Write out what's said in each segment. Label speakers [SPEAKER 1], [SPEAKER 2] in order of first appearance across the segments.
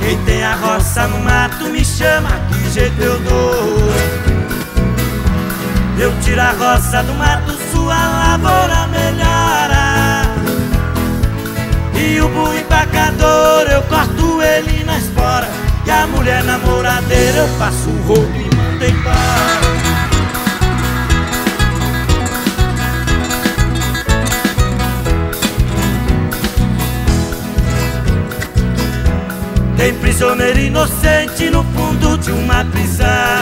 [SPEAKER 1] Quem tem a roça no mato me chama, que jeito eu dou. Eu tiro a roça do mato, sua lavoura melhora. E o boi empacador, eu corto ele na espora. E a mulher namoradeira, eu passo o rolo e mando embora. Tem prisioneiro inocente no fundo de uma prisão.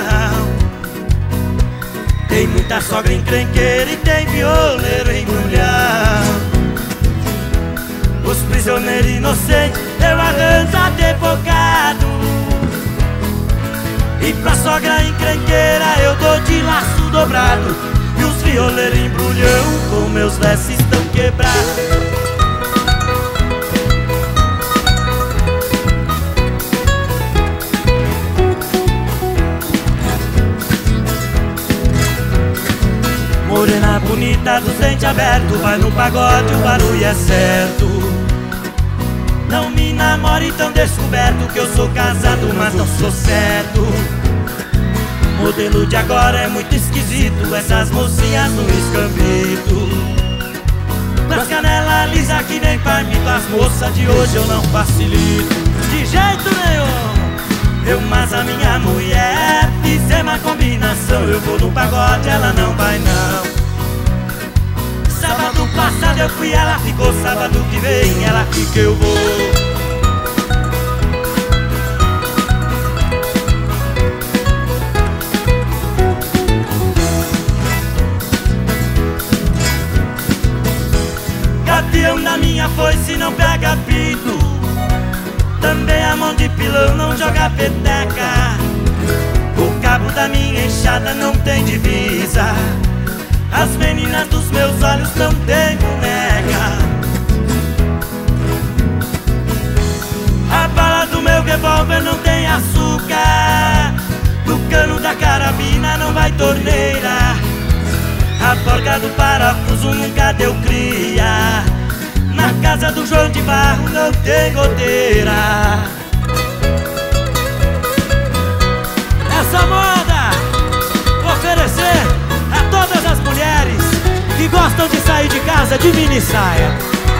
[SPEAKER 1] Tem muita sogra encrenqueira e tem violeiro em mulher. Os prisioneiros inocentes eu arranjo advogado. E pra sogra encrenqueira eu dou de laço dobrado. E os violeiros embrulham com meus versos estão quebrados. Morena bonita dos dentes abertos, vai no pagode, o barulho é certo. Não me namore tão descoberto, que eu sou casado, mas não sou certo. Modelo de agora é muito esquisito, essas mocinhas no escambito. Com as canelas lisas que nem palmito, as moças de hoje eu não facilito. De jeito nenhum! Eu mas a minha mulher, fizemos uma combinação. Eu vou no pagode, ela não vai não. Sábado passado eu fui, ela ficou. Sábado que vem ela fica, eu vou. Gavião da minha foice não pega pito. Também a mão de pilão não joga peteca. O cabo da minha enxada não tem divisa. As meninas dos meus olhos não tem boneca. A bala do meu revólver não tem açúcar. Do cano da carabina não vai torneira. A porca do parafuso nunca deu cria. Na casa do João de Barro não tem goteira. Essa moda vou oferecer a todas as mulheres que gostam de sair de casa de mini saia.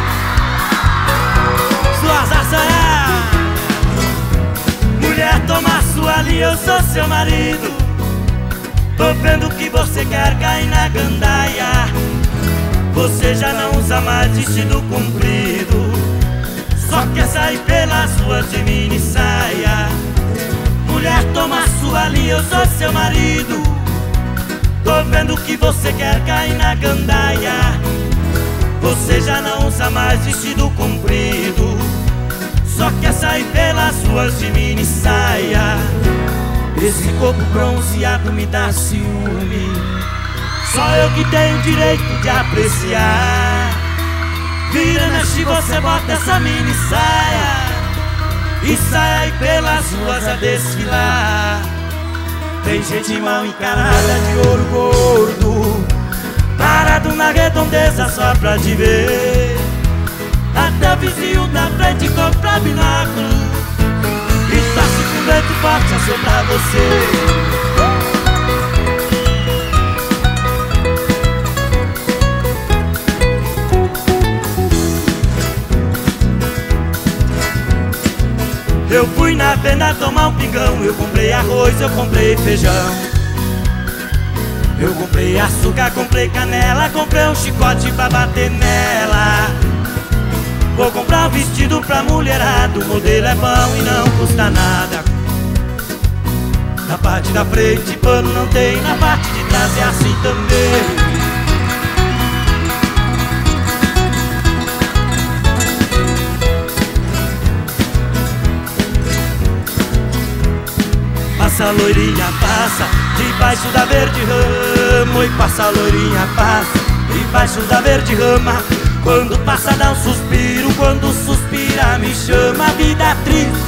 [SPEAKER 1] Suas assanhadas. Mulher, toma sua linha, eu sou seu marido. Tô vendo que você quer cair na gandaia. Você já não usa mais vestido comprido, só quer sair pelas ruas de mini saia. Mulher, toma sua linha, eu sou seu marido. Tô vendo que você quer cair na gandaia. Você já não usa mais vestido comprido, só quer sair pelas ruas de mini saia. Esse corpo bronzeado me dá ciúme, só eu que tenho direito de apreciar. Vira, mexe, você bota essa mini saia e sai aí pelas ruas a desfilar. Tem gente mal encarada de ouro gordo, parado na redondeza só pra te ver. Até o vizinho da frente compra bináculo e tá se com vento forte a soprar você. Eu fui na venda tomar um pingão. Eu comprei arroz, eu comprei feijão. Eu comprei açúcar, comprei canela. Comprei um chicote pra bater nela. Vou comprar um vestido pra mulherada. O modelo é bom e não custa nada. Na parte da frente pano não tem, na parte de trás é assim também. Passa, loirinha, passa, debaixo da verde rama. E passa, loirinha, passa, debaixo da verde rama. Quando passa dá um suspiro, quando suspira me chama. Vida triste,